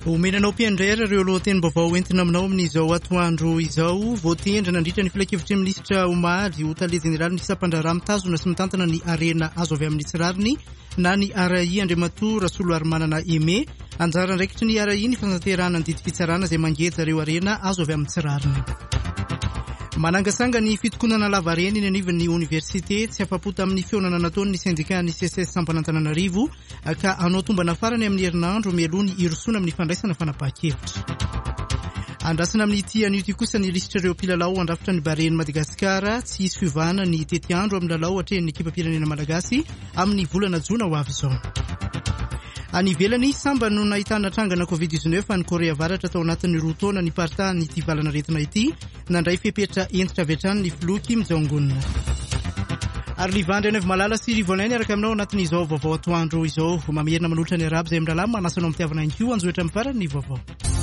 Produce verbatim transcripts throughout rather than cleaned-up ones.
Omenanao mpiandrera ireo lohateny-baovao entina aminao amin'izao atoandro izao. Voatendry nandritra ny filakevitry minisitra Omaly ho tale jeneraly Nysapandra mitazona sy mitantana ny arena azo avy amin'ny tsirariny na ny R I Andriamatoa Rasolo Arimanana Aimé. Anjara andraikitry ny R I ny fanaterana ny didy fitsarana izay mangeja ireo arena azo avy amin'ny tsirariny. Manangasanga ny fitokonana lavareny ny anivon'ny université tsy afapo tamin'ny fionana nataony ny syndicat ny C S S Sampanantananarivo ka anao tombana farany amin'ny herinandro mialoha ny irosoana amin'ny fandraisana fanapahan-kevitra. Andrasana amin'ny ity anio ity kosa ny lisitra ireo mpilalao andrafitra ny bareny Madagasikara tsy hisy fiovana ny tety andro amin'ny lalao atrehan'ny ekipam-pirenena malagasy amin'ny volana jona ho avy izao. Any ivelany samba no nahitana trangana covid dix-neuf any Korea Avaratra tao anatin'ny roa taona ny partany ity valana retina ity nandray fepetra entitra avy hatrany ny filoha Kim Jong-un. Ary livandry any avy malala sy rivolainy araka aminao anatin'izao vaovao atoandro izao mamerina manoatra ny arabo izay amin'nylala manasanao mitiavana inko anjoetra amin'ny farany vaovao.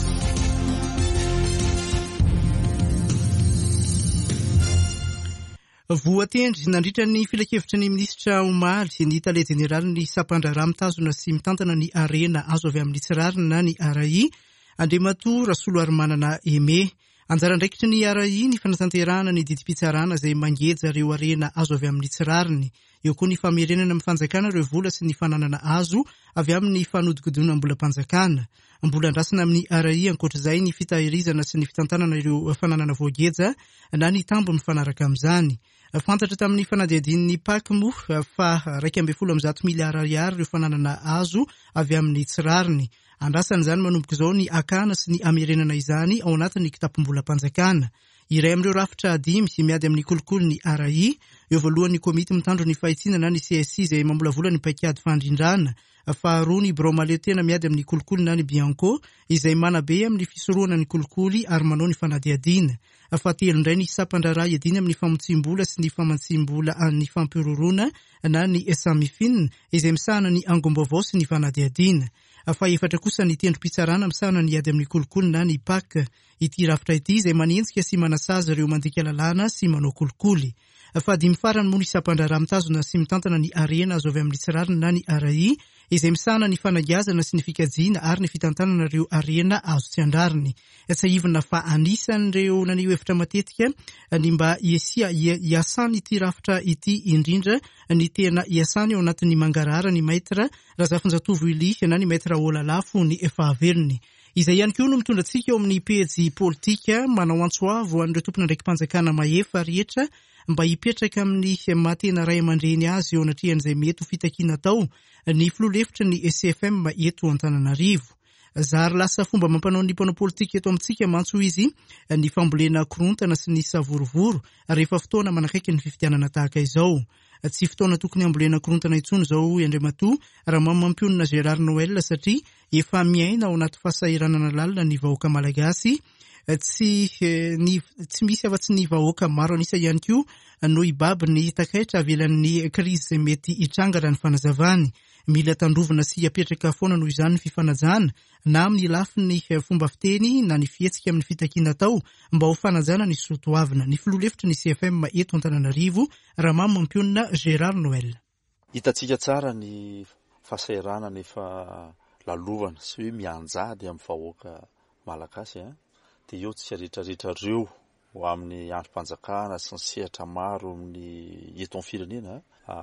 Voatendry nandritra ny filakevitry ny minisitra Omaly ny tale jeneraly Nysapandra mitazona sy mitantana ny arena azo avy amin'ny tsirariny na ny R I Andriamatoa Rasolo Arimanana Aimé. Anjara andraikitry ny R I ny fanatanterahana ny didim-pitsarana izay mangeja ireo arena azo avy amin'ny tsirariny. Eo koa ny famerenana amin'ny fanjakana ireo vola sy ny fananana azo avy amin'ny fanodikodona mbola-panjakana. Mbola andrasana amin'ny R I ankoatr'izay ny fitahirizana sy ny fitantanana ireo fananana voageja na ny tambo mifanaraka amin'izany. Fantatra tamin'ny fanadihadin'ny P A C moa fa raika ambin'ny folo amin'ny zato miliara ariary ireo fananana azo avy amin'ny tsirariny. Andrasana izany manomboka izao ny akana sy ny amerenana izany ao anatin'ny kitapom-bola-panjakana. Iray amin'ireo rafitra dimy sy miady amin'ny kolokolo ny R I eo voalohan'ny komity mitandro ny fahitsinana ny C S I izay mambolavola ny paikady fandrindrana. Faharoa ny Bromale tena miady amin'ny kolokolo na ny Bianco izay manabe amin'ny fisorohana ny kolokolo ary manao ny fanadihadiana. Fahatelo indray ny Sapandra iadina amin'ny famotsim-bola sy ny famantsim-bola ny fampirorona na ny Samifin izay misahana ny angom-baovao sy ny fanadihadiana. Fahaefatra kosa ny tendrom-pitsarana misahana ny ady amin'ny kolokolo na ny P A C. Ity rafitra ity izay manenjika sy manasazy ireo mandika lalàna sy manao kolikoly. Fahadimy farany moa ny Sapandra mitazona sy mitantana ny arena azo avy amin'ny tsirariny na ny R I izay misahana ny fanagiazana sy ny fikajiana ary ny fitantanana ireo arena azo tsy andrariny. Tsahivana fa anisan'ireo naneho hevitra matetika ny mba iesia iasany ity rafitra ity indrindra ny tena iasany ao anatin'ny mangarara ny maitra Razafinjatovo Ili na ny maitra Olalafo ny fahavelony. Izay ihany koa no mitondrantsika eo amin'ny pejy politika manao antsoavo an'ireo tompona ndraiky mpanjakana mahefa rehetra mba hipetraka amin'ny mahatena ray aman-dreny azy eo anatrehan'izay mety ho fitakiana tao ny filoha-lefitra ny S F M eto Antananarivo. Zary lasa fomba mampanao ny mpanao politika eto amintsika mantso izy ny fambolena korontana sy ny savorovoro rehefa fotoana manakaiky ny fifidianana tahaka izao. Tsy fotoana tokony ambolena korontana intsony izao Andriamatoa raha mampionina Gérard Noël satria efa miaina ao anaty fahasahiranana lalina ny vahoaka malagasy. Tsy ny tsy misy afa-tsy ny vahoaka maro anisa ihany koa no hibaby ny takaitra avelan'ny krizy mety hitranga raha ny fanazavany. Mila tandrovana sy apetraka foana noho izany ny fifanajana na amin'ny lafiny fomba fiteny na ny fihetsika amin'ny fitakiana tao mba ho fanajana ny sotoavina. Ny filoha-lefitra ny C F M eto Antananarivo raha mamampionna Gérard Noël. Hitatsika tsara ny fasahirana nefa lalovana sy hoe mianjady amin'ny vahoaka malagasy a dia eo tsy rehetrarehetra ireo ho amin'ny androm-panjakana sy ny sehatra maro amin'ny eto amin'ny firenena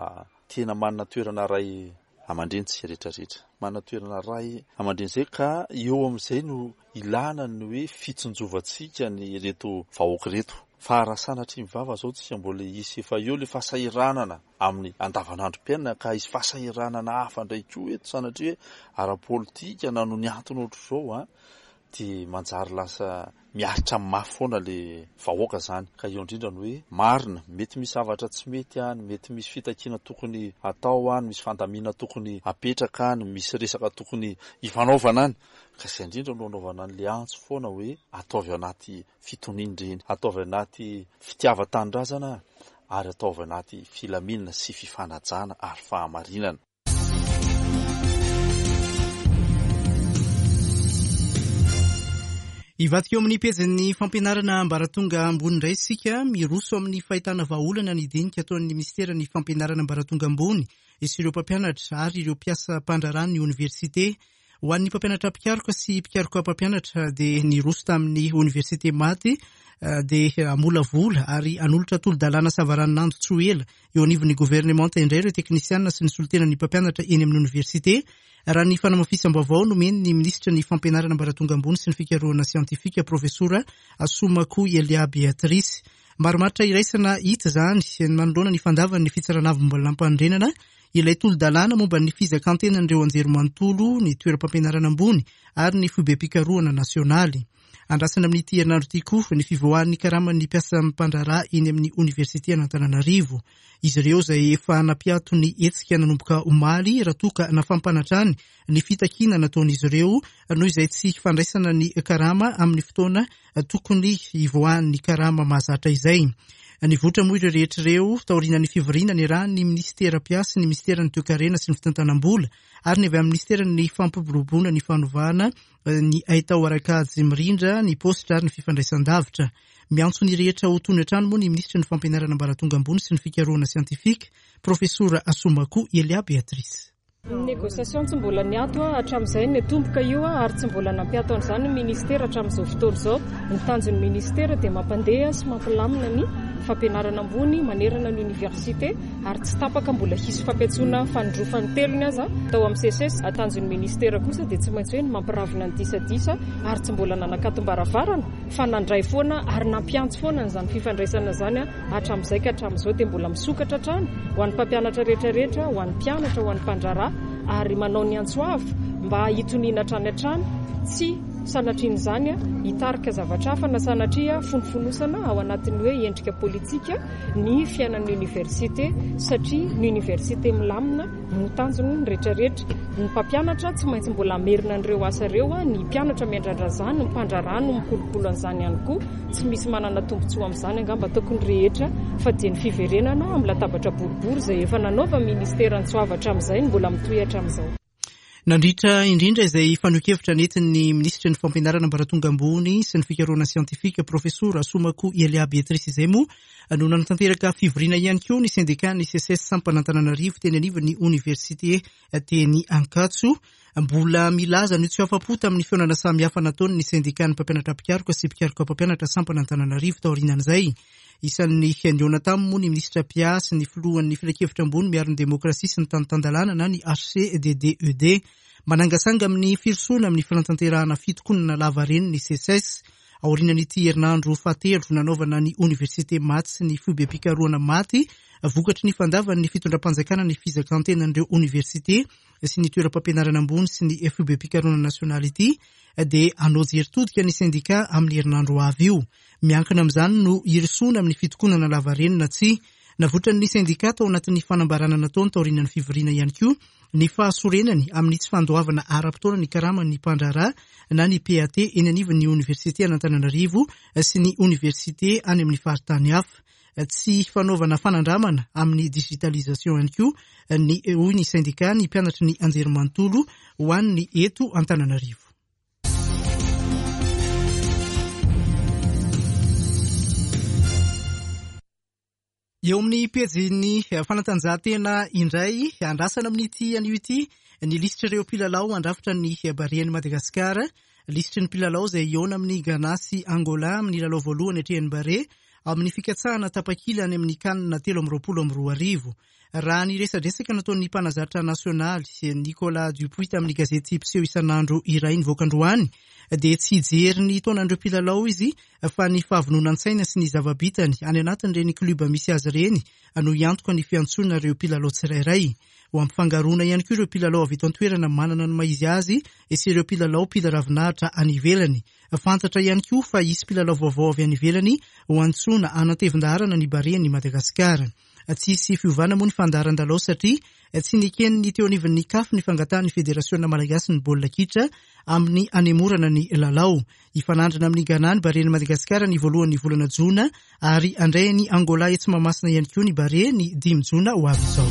tena manana toerana ray aman-dreny tsy rehetrarehetra, manana toerana ray aman-dreny izay ka eo amin'izay no ilana ny hoe fitsonjovantsika ny reto vahoaka reto. Fa raha sanatria mivava zao tsika mbola hisy efa eo le fahasahiranana amin'ny andavanandrom-piainana ka hisy fahasahiranana hafa indray koa eto sanatria hoe ara-politika na no ny antony ohatr'izao a dia manjary lasa miaritra amin'ny mafy foana le vahoaka zany. Ka eo indrindra ny hoe marina, mety misy zavatra tsy mety any, mety misy fitakiana tokony atao any, misy fandamina tokony apetraka any, misy resaka tokony hifanaovana any. Ka izay indrindra no anaovana an'le antso foana hoe ataovy anaty fitoniana, ataovy anaty fitiavan-tanindrazana ary ataovy anaty filaminana sy fifanajana ary fahamarinana. Ivadika eo amin'ny pejin'ny fampianarana ambaratonga ambony indray isika miroso amin'ny fahitana vahaolana ny dinika ataon'ny ministeran'ny fampianarana ambaratonga ambony sy ireo mpampianatra ary ireo mpiasa mpandrarany ny université. ho an'ny mpampianatra mpikaroka sy mpikaroka mpampianatra dia niroso tamin'ny Université Maty dia amolavola ary anolotra tolo-dalàna Savaranando Tsoela eo anivon'ny gouvernement indray ireo teknisiana sy ny solotenan'ny mpampianatra eny amin'ny université. Raha ny fanamafisam-baovao nomeny ny ministra ny fampianarana ambaratonga ambony sy ny fikarohana siantifika profesora Asomako Elia Beatrice. Maromaritra iraisana hita zany manoloana ny fandavan'ny fitsaranavim-balam-pandrenana ilay tolo-dalàna momba ny fizakan-tenan'ireo anjerimanontolo ny toeram-pampianarana ambony ary ny fibem-pikarohana nasionaly. Andrasana amin'ny ity herinandro ity koa ny fivoahan'ny karaman'ny mpiasa mpandrarà eny amin'ny Université Antananarivo. Izy ireo izay efa napiato ny hetsika nanomboka omaly raha toka nafampanatrany ny fitakina nataon'izy ireo noho izay tsy fandraisana ny karama amin'ny fotoana tokony hivoahan'ny karama mahazatra izay. Nivoatra moa ireo rehetra ireo taoriana ny fivoriana ny raha ny ministera mpiasa, ny ministera ny toe-karena sy ny fitantanam-bola ary ny avy amin'ny ministera ny fampirobona ny fanovana ny ahitao arakajy mirindra ny positra ary ny fifandraisan-davitra. Miantso ny rehetra ho tony an-trano moa ny ministra ny fampianarana ambaratonga ambony sy ny fikarohana siantifika profesora Asomako Elia Beatrice. Négociation tsy mbola niato hatramin'izay netomboka io ary tsy mbola nampiato an'izany ny ministera hatramin'izao fotoana izao. Ny tanjon'ny ministera dia mampandeha sy mampilamina ny fampianarana ambony manerana ny université ary tsy tapaka mbola hisy fampiatsoana fanindrofan'ny telony aza tao amin'ny C S S. Tanjon'ny ministera kosa dia tsy maintsy hoe ny mampiravina ny disadisa ary tsy mbola nanakatom-baravarana fa nandray foana ary nampiantso foana n'izany fifandraisana zany hatramin'izay ka hatramin'izao dia mbola misokatra hatrany ho an'ny mpampianatra rehetrarehetra, ho an'ny mpianatra, ho an'ny mpandrarà ary manao ny antsoavo mba hitoniana hatrany hatrany tsy sanatrian' izany hitarika zavatra hafa na sanatria fonofonosana ao anatin'ny hoe endrika politika ny fiainan'ny université satria ny université milamina no tanjony ny rehetrarehetra. Ny mpampianatra tsy maintsy mbola amerina an'ireo asa ireo ny mpianatra miandrandra zany, ny mpandrarà no mikolokolo an'izany ihany koa. Tsy misy manana tombontsoa amin'izany angamba tokony rehetra fa dia ny fiverenana amin'ny latabatra boribory izay efa nanaova ministera nitsoavatra amin'izay ny mbola mitohy hatramin'izao. Nandritra indrindra izay fanohikevitra nentin'ny ministra ny fampianarana ambaratonga ambony sy ny fikarohana siantifika profesora Asomako Elia Beatrice izay moa no nanatanteraka fivoriana ihany koa ny syndicat ny C S S Sampanantananarivo teny anivon'ny université teny Ankatso. Mbola milaza ny tsy afa-po tamin'ny fionana samihafa nataony ny syndicat ny mpampianatra mpikaroka sy mpikaroka mpampianatra Sampanantananarivo taorianan'izay. Isan'ny niona taminy moa ny ministra mpiasa ny filohan'ny filakevitra ambony miaro ny demokrasia sy ny tanotandalàna na ny H C D D E D manangasanga amin'ny firosoana amin'ny fanatanterahana fitokonana lava reny ny C S S. Aorianan'ity herinandro fahatelo nanaovana ny Université Maty sy ny fibem-pikarohana Maty vokatry ny fandavan'ny fitondram-panjakana ny fizakan-tenan'ireo université sy ny toeram-pampianarana ambony sy ny fibem-pikarohana nasionaly ity dia hanao jeritodika ny syndicat amin'ny herinandro avy io. Miankina amin'izany no irisoana amin'ny fitokonana lava reny na tsy. Navotran'ny syndicat tao anatin'ny fanambarana nataony taorianan'ny fivoriana ihany koa ny fahasorenany amin'ny tsy fandoavana ara-potoana ny karaman'ny mpandrarà na ny P A T eny anivon'ny Université Antananarivo sy ny université any amin'ny faritany hafa. Tsy fanaovana fanandramana amin'ny digitalisation ihany koa ny hoy ny syndicat ny mpianatra ny anjerimanontolo ho an'ny eto Antananarivo. Eo amin'ny pejin'ny fanatanjahantena indray andrasana amin'ity anio ity ny lisitra ireo mpilalao andrafitra ny Barian'i Madagasikara. Lisitry ny mpilalao izay iona amin'ny Ghana sy Angola amin'ny lalao voalohany atrehan'ny Bare amin'ny fikatsahana tapakila any amin'ny kanina telo amby roapolo amby roa arivo. Raha ny resadresaka nataon'ny mpanazatra nasionaly Nicolas Dupuis tamin'ny gazety mpiseho isan'andro iray nivoaka androany dia tsy hijery ny taonan'ireo mpilalao izy fa ny fahavononantsaina sy ny zavabitany any anatin'ireny kluba misy azy ireny no iantoka ny fiantsonana ireo mpilalao tsirairay. Ho ampifangaroana ihany koa ireo mpilalao avy eto an-toerana manana ny maizy azy sy ireo mpilalao mpila ravinahitra any ivelany. Fantatra ihany koa fa isy mpilalao vaovao avy any ivelany ho antsoina anatevin-daharana ny Barian'i Madagasikara. Tsisy fiovana moa ny fandaharan-dalao satria tsy niken'ny teo anivon'ny C A F ny fangatahan'ny Federasiona Malagasy ny baolina kitra amin'ny anemorana ny lalao. Ifanandrana amin'ny Ghana ny Barian'i Madagasikara ny voalohan'ny volana Jona ary andray ny Angola etsy Mahamasina ihany koa ny Bare ny dimy Jona ho avy izao.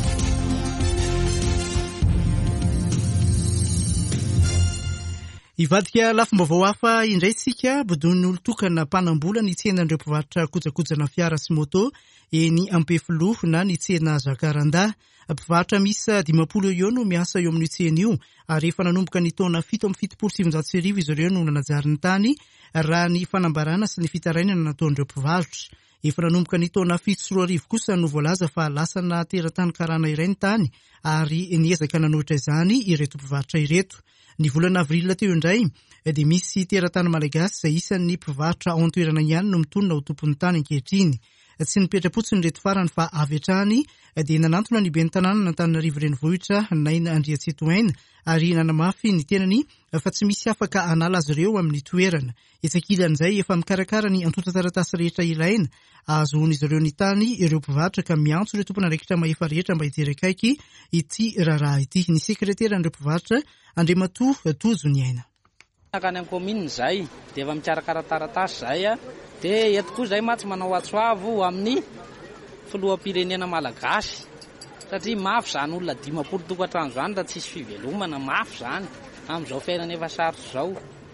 Ivadika lafim-baovao hafa indray sika bodon'ny olon-tokana mpanambola ny tsenan'ireo mpivarotra kojakojana fiara sy moto eny Ampefilo na ny tsena Jacaranda. Mpivarotra misy dimampolo eo eo no miasa eo amin'ny tsena io ary efa nanomboka ny taona fito amby fitopolo sy sivinjato sy arivo izy ireo no nanajary ny tany raha ny fanambarana sy ny fitarainana nataon'ireo mpivarotra. Efa nanomboka ny taona fito sy roa arivo kosa no voalaza fa lasana teratany karana iray ny tany ary niezaka nanohitra izany ireto mpivarotra ireto. Ny volana avril teo indray dia misy teratany malagasy izay isan'ny mpivarotra ao an-toerana ihany no mitonona ho tompon'ny tany ankehitriny. Tsy nipetra-potsiny reto farany fa avy hatrany dia nanantona ny ben'ny tanàna n'Antananarivo renivohitra Naina Andriatsitohaina ary nanamafy ny tenany fa tsy misy afaka hanala azy ireo amin'ny toerana. Etsak'ilan'izay efa mikarakara ny antota taratasy rehetra ilaina ahazoan'izy ireo ny tany ireo mpivarotra ka miantso ireo tompon'andraikitra mahefa rehetra mba hijery akaiky ity raharaha ity. Ny sekreteran'ireo mpivarotra Andriamatoa Tojo ny aina. Akany amin'ny komina zay dia efa mikarakara taratasy zay a dia eto koa zay matsy manao atsoavo amin'ny filoham-pirenena malagasy satria mafy zany olona dimampolo tokantrano zany raha tsisy fivelomana, mafy zany amin'izao fiainana efa sarotra izao.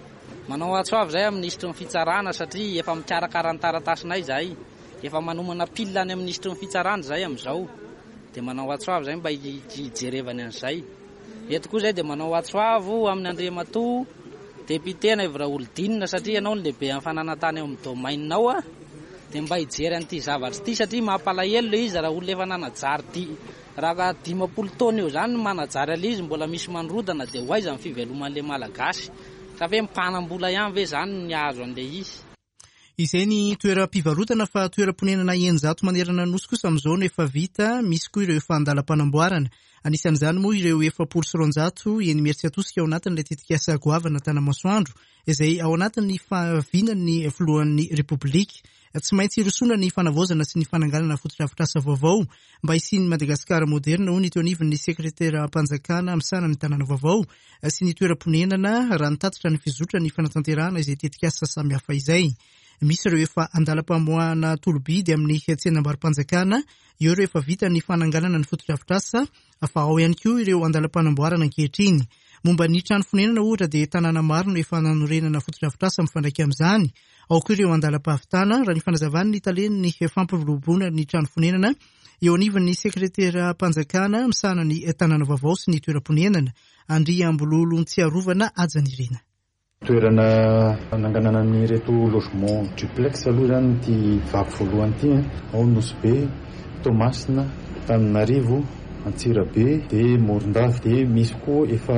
Manao atsoavo zay amin'ny ministry ny fitsarana satria efa mikarakara ny taratasinay zay, efa manomana pile any amin'ny ministry ny fitsarana zay amin'izao dia manao atsoavo zay mba hijerevany an'izay. Eto koa zay dia manao atsoavo amin'ny Andriamatoa depitena Evra Olodinina satria ianao ny lehibe amin'ny fananantany eo amin'ny domainao a dia mba hijery an'ity zavatra ity satria mampalahelo ilay izy raha olona efa nanajary di raha dimampolo taona eo zany manajary alay izy mbola misy manrodana dia hoaiza ny fiveloman'ilay malagasy ka ve mpanam-bola ihany ve zany ny azo an'ilay izy. Izay ny toeram-pivarotana fa toeram-ponenana eninjato manerana nosy kosa amin'izao no efa vita, misy koa ireo efa andalam-panamboarana. Anisan'izany moa ireo efapolo sy roanjato eny Imeritsiatosika ao anatin'ilay tetikasa goavana Tanamasoandro izay ao anatin'ny fahavinan'ny filohan'ny Repoblika. Tsy maintsy irosona ny fanavaozana sy ny fananganana fotodrafitrasa vaovao mba hisian'ny Madagasikara moderna ho ny teo anivon'ny sekretera mpanjakana misana ny tanàna vaovao sy ny toeram-ponenana raha nitatitra ny fizotra ny fanatanterahana izay tetikasa samihafa izay. Misy ireo efa andalam-pamoahana tolobidy amin'ny tsenam-barim-panjakana, eo ireo efa vita ny fananganana ny fotodrafitrasa, fa ao ihany koa ireo andalam-panamboarana ankehitriny. Momba ny trano fonenana ohatra dia tanàna maro no efa nanorenana fotodrafitrasa mifandraiky amin'izany. Ao koa ireo andalam-pahavitana raha ny fanazavany ny talen'ny fampirobona ny trano fonenana eo anivon'ny sekretera mpanjakana misana ny tanàna vaovao sy ny toeram-ponenana. Andria Ambololo Tsiarovana Ajanirina. Toerana nanganana ny reto logement duplex aloha zany ty vaky voalohany ty ao Nosy, Tomasina, Tananarivo, Antsirabe dia Morondava dia misy koa efa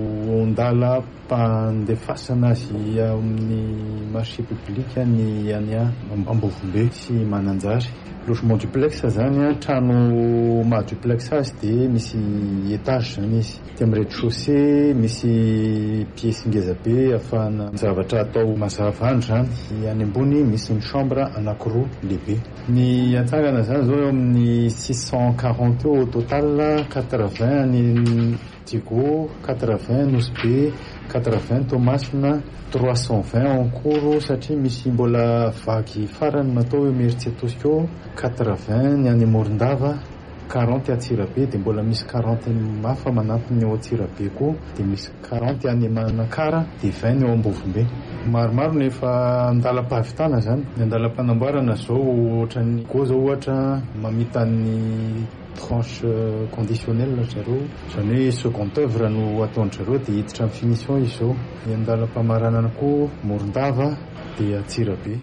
ondala mpandefasana azy amin'ny marché public ny any Ambovombe sy Mananjary. Logement duplex zany trano ma duplex azy dia misy étage zany izy dia amin'ny rez-de-chaussée misy piesy ngeza be ahafahana zavatra atao mazava andro zany. Any ambony misy ny chambre anankiroa lehibe. Ny antsangana zany zao amin'ny six cent quarante au total, quatre-vingts ny Digo, quatre-vingts Nosy, quatre-vingts Tomasina, trois cent vingt en cours satria misy mbola vaky farany natao eo Imeritsiatosika eo, quatre-vingts ny any Morondava, quarante Antsirabe dia mbola misy quarante mafa manampy ny ao Antsirabe koa dia misy quarante any Manakara dia vingt eo Ambovombe. Maromaro ny efa andalam-pahavitana zany. Ny andalam-panamboarana zao ohatra ny go zao ohatra mamita ny tranche conditionnelle zareo zany hoe second œuvre no ataon'zareo dia hiditra amin'ny finition izy zao. Ny andalam-pamaranana koa Morondava dia Antsirabe.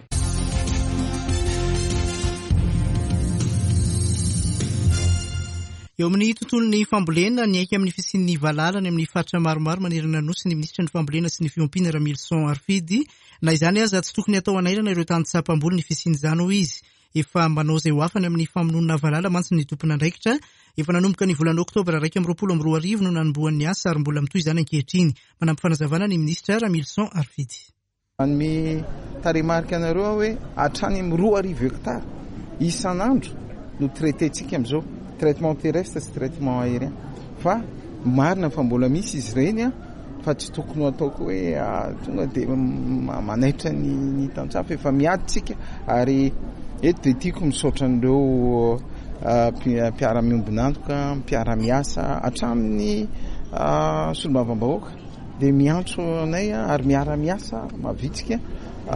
Eo amin'ny tontolon'ny fambolena ny aiky amin'ny fisian'ny valalany amin'ny faritra maromaro manerana nosy ny ministra ny fambolena sy ny fiompiana Ramilson Arfidy na izany aza tsy tokony atao anairana ireo tany-tsapam-boly ny fisian'izany ho izy. Efa manao izay ho afany amin'ny famonoana valala mantsy ny tompon'andraikitra. Efa nanomboka ny volana oktobra raika amby roapolo amby roa arivo no nanomboan'ny asa ary mbola mitohy izany ankehitriny. Manampy fanazavana ny ministra Ramilson Arfidy. Manome taremarika anareo hoe hatrany amin'ny roa arivo hektara isan'andro no traitentsika amin'izao. Traitement terrestre sy traitement aérien fa marina fa mbola misy izy ireny a fa tsy tokony ataoko hoe tonga dia manaitra ny tantsafa efa miaditsika ary eto dia tiako misaotra an'ireo mpiara-miombonantoka mpiara-miasa hatramin'ny solombavambahoaka dia miantso anay ary miara-miasa mavitsika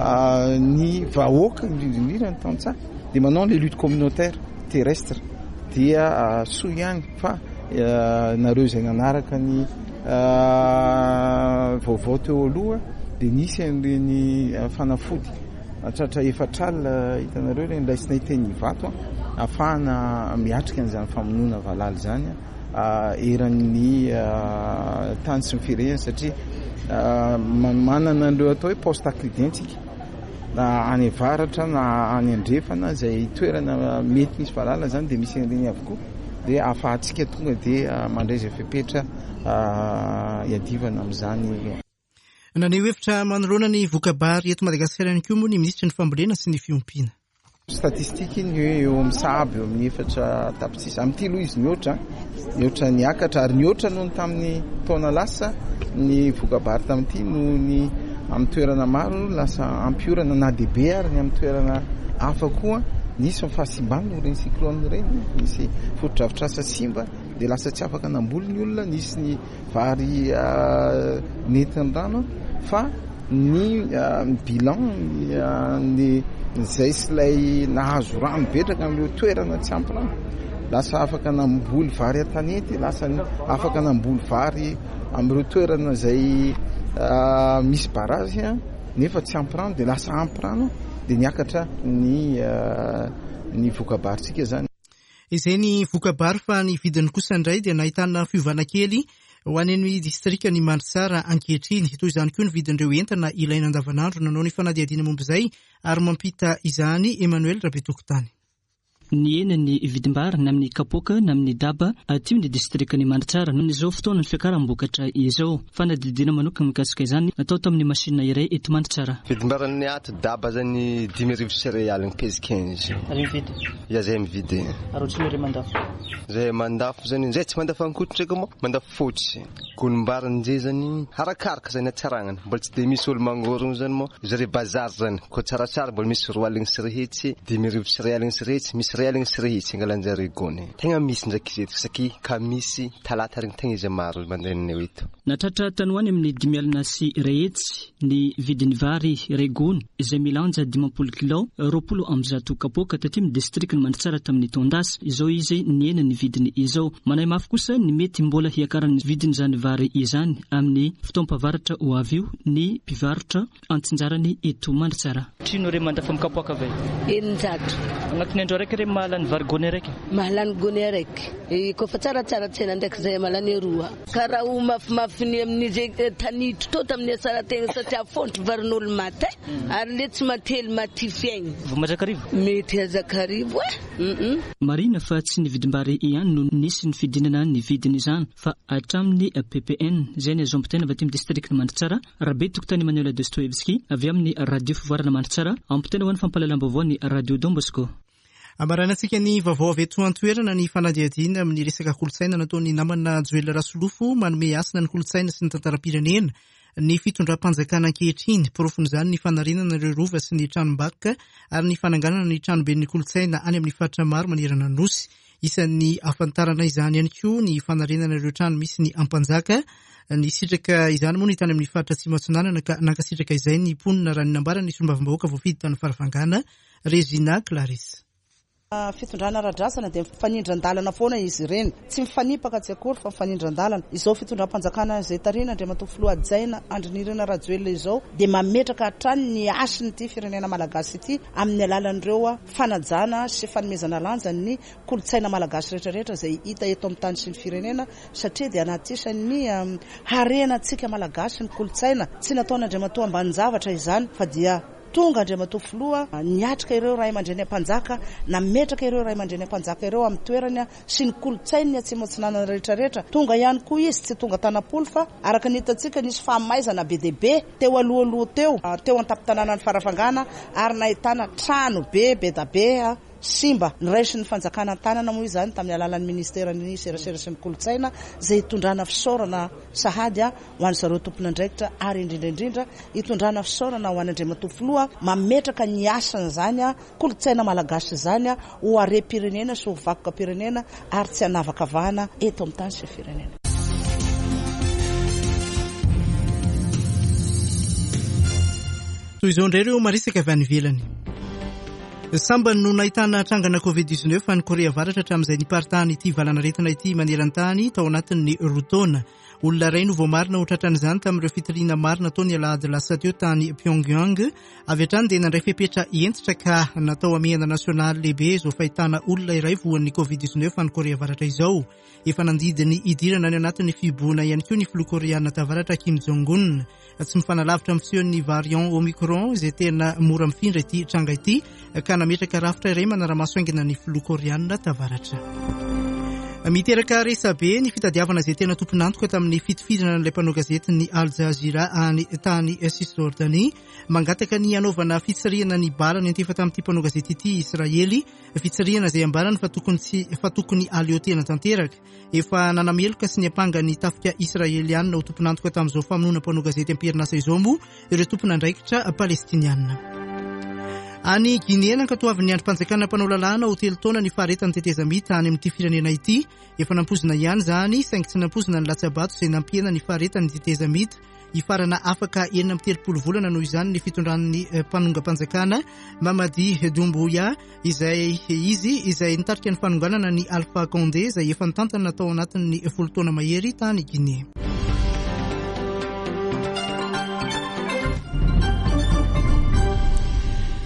ny vahoaka indrindrindrindra ny tantsafa dia manao les luttes communautaires terrestres dia soa ihany fa nareo izay nanaraka ny vaovao teo aloha dia nisy an'ireny fanafody atratra efatralina hitanareo reny laisina iteny vato ahafahana miatrika an'izany famonoana valaly zany eran'ny tany sy ny firenena satria manana an'ireo atao hoe poste accidenttsika na any avaratra na any andrefana izay toerana mety misy valala zany dia misy an'ireny avokoa dia ahafahantsika tonga dia mandreza fepetra iadivana amin'izany. Naneo hevitra manoloana ny vokabary eto Madagasikara ihany koa moa ny minisitry ny fambolena sy ny fiompiana. Statistika iny eo amin'ny sahabo eo amin'ny efatra tapitrisa amin'ity aloha izy mihoatra mihoatra niakatra ary nihoatra noho ny tamin'ny taona lasa ny vokabary tamin'ity noho ny amin'ny toerana maro lasa ampiorana na dehibe ary ny amin'ny toerana hafa koa nisy mifahasimbany noho reny cyclone reny nisy fotodrafitrasa simba dia lasa tsy afaka namboly ny olona nisy ny vary nentin'ny rano fa ny bilan ny zay sy ilay nahazo rano betraka amin'io toerana tsy ampy rano lasa afaka namboly vary an-tanety lasa afaka namboly vary amin'ireo toerana izay misy barazy nefa tsy ampy rano dia lasa ampy rano dia niakatra ny ny vokabaritsika zany. Izay ny vokabary fa ny vidiny kosa indray dia nahitana fiovana kely ho an'ny distrika ny Mandrasara ankehitriny. Toy izany koa ny vidin'ireo entana ilaina andavanandro nanao ny fanadihadiana momba izay ary mampita izany Emmanuel Rabetokotany. Ny ena ny vidim-bary na amin'ny kapoaka na amin'ny daba atio ny distrika ny Mandrasara noho izao fotoana ny fiakaram-bokatra izao fanadihadiana manokana mikasika izany natao tamin'ny masinina iray eto Mandrasara. Vidim-bary ny ato daba zany dimy arivo céréales ny pèse quinze. Ary mividy? Ya zay mividy. Ary tsy mire mandafo? Zay mandafo zany zay tsy mandafo ankoatra ndraiky moa mandafo fotsy. Gonim-bary nizay zany arakaraka zany hatsaragnany mbola tsy dia misy olo mangorona zany moa zare bazary zany ko tsaratsara mbola misy roa aligny sy rihetsy dimy arivo céréales sy rihetsy misy aligny sy rihetsy angalanjare gony tegna misy ndraiky izy saky ka misy talata regny tegna izy maro mandehan'ny eto. Natratra tanoany amin'ny dimy alina sy rihetsy ny vidin'ny vary regony izay milanja dimampolo kilo roapolo amby zato kapoaka taty amin'ny district ny Mandrasara tamin'ny Tondasy izao izy ny ena ny vidiny izao manay mafy kosa ny mety mbola hiakaran'ny vidiny zany vary izany amin'ny fotoam-pavaratra ho avy io ny mpivarotra antsinjarany eto Mandrasara. Trino re mandafa mikapoaka ve? Eninjato. Agnatin'ny andro raiky re mahalany vary gony raiky? Mahalany gony raiky. Kofa tsaratsara tsena ndraiky zay mahalany roa. Karaha ho mafimafy ny amin'izay tanitro to tamin'ny asarategna satria fontry varin'olo maty ary le tsy mately maty fiaigny. Vao mazakarivo? Mety hazakarivo e. Marina fa tsy ny vidim-bary ihany no nisy ny fidinana ny vidiny izany fa hatramin'ny P P N zay ny azompitena avy aty amin'ny district ny Mandrasara Rabetokotany Emmanuel Dostoevski avy amin'ny radio fivoarana Mandrasara ampitena ho an'ny fampahalalam-baovao ny radio Don Bosco. Amaranantsika ny vaovao avy eto an-toerana ny fanadihadiana amin'ny resaka kolotsaina nataon'ny namana Joel Rasolofo manome asina ny kolotsaina sy ny tantaram-pirenena ny fitondram-panjakana ankehitriny porofon'izany ny fanarenana ireo rova sy ny tranom-bakoka ary ny fananganana ny tranoben'ny kolotsaina any amin'ny faritra maro manerana ny nosy. Isan'ny afantarana izany ihany koa ny fanarenana ireo trano misy ny ampanjaka. Ny sitraka izany moa ny tany amin'ny faritra Tsimotsinana nankasitraka izay ny mponina raha ny nambara ny sombavim-bahoaka voafidy tany farafangana Regina Clarisse. Fitondrana ara-drasana dia mifanindran-dalana foana izy ireny. Tsy mifanipaka tsy akory fa mifanindran-dalana. Izao fitondram-panjakana izay tarina Andriamatoa Filohajaina Andrinirina Rajoelina izao dia mametraka hatrany ny asiny ity firenena malagasy ity amin'ny alalan'ireo fanajana sy fanomezana lanja ny kolotsaina malagasy rehetrarehetra izay hita eto amin'ny tany sy ny firenena satria dia anaty isan'ny harenantsika malagasy ny kolotsaina. Tsy nataon'Andriamatoa ambanin-javatra izany fa dia tonga Andriamatoa Filoha niatrika ireo ray aman-dreny ampanjaka nametraka ireo ray aman-dreny ampanjaka ireo amin'ny toerany sy ny kolotsainy Tsimotsinana rehetra rehetra. Tonga ihany koa izy tsy tonga tanapolo fa araka ny hitantsika nisy fahamaizana be dia be teo alohaloha teo teo an-tampon-tanàna ny farafangana ary nahitana trano be be da be simba niraisy ny fanjakana tanana moa izany tamin'ny alalan'ny ministerany serasera sy ny kolotsaina izay hitondrana fisaorana sahady ho an'ny zareo tompon'andraikitra ary indrindraindrindra hitondrana fisaorana ho an'ny Andriamatoa Filoha mametraka ny asany zany kolotsaina malagasy zany ho are-pirenena sy ho vakoka-pirenena ary tsy hanavakavahana eto amin'ny tany sy firenena. Toy izao indray ireo marisaka avy any ivelany. Sambany no nahitana trangana covid dix-neuf any Korea Avaratra hatramin'izay niparitany ity valanaretina ity maneran-tany tao anatin'ny roa taona. Olona iray no voamarina ho tratran'izany tamin'ireo fitiliana marina taony alahady lasa teo tany Pyongyang. Avy hatrany dia nandray fepetra entitra ka natao amehana nasionaly lehibe izao fahitana olona iray voan'ny covid dix-neuf any Korea Avaratra izao. Efa nandidiny idirana any anatin'ny fiboana ihany koa ny filoha koreana tavaratra Kim Jong-un. Tsy mifanalavitra amin'ny fisian'ny variant Omicron izay tena mora mifindra ity tranga ity ka nametraka rafitra iray manara-maso aingana ny filoha koreana tavaratra. Miteraka resabe ny fitadiavana izay tena tomponantoka tamin'ny fitifidana n'ilay mpanao gazety ny Al Jazeera any tany Cisjordanie mangataka ny anaovana fitsarihana ny balany antefa tamin'ity mpanao gazety ity Israely, fitsarihana izay ambarany fa tokony tsy fa tokony aleotena tanteraka. Efa nanameloka sy ny apanga ny tafika Israeliana ho tomponantoka tamin'izao famonoana mpanao gazety am-perinasa izao moa ireo tompon'andraikitra Palestiniana. Any Guinée nankatoavin'ny androm-panjakana mpanao lalàna ho telo taona ny faharetany teteza mita any amin'ity firenena ity. Efa nampozina ihany izany saingy tsy nampozina ny latsabato izay nampihena ny faharetany teteza mita. Ifarana afaka enina amby telopolo volana noho izany ny fitondran'ny mpanonga-panjakana Mamadi Doumbouya izay izy izay nitarika ny fanonganana ny Alpha Condé izay efa nitantana tao anatin'ny folo taona mahery tany Guinée.